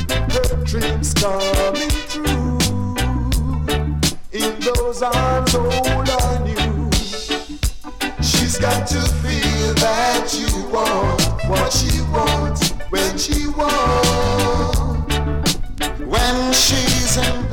her dreams coming true. In those arms hold on you. She's got to feel that you want what she wants when she wants. When she's in